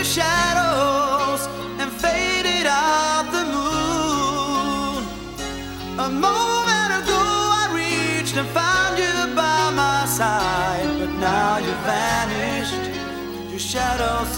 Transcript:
shadows and faded out the moon. A moment ago I reached and found you by my side, but now you've vanished. Your shadows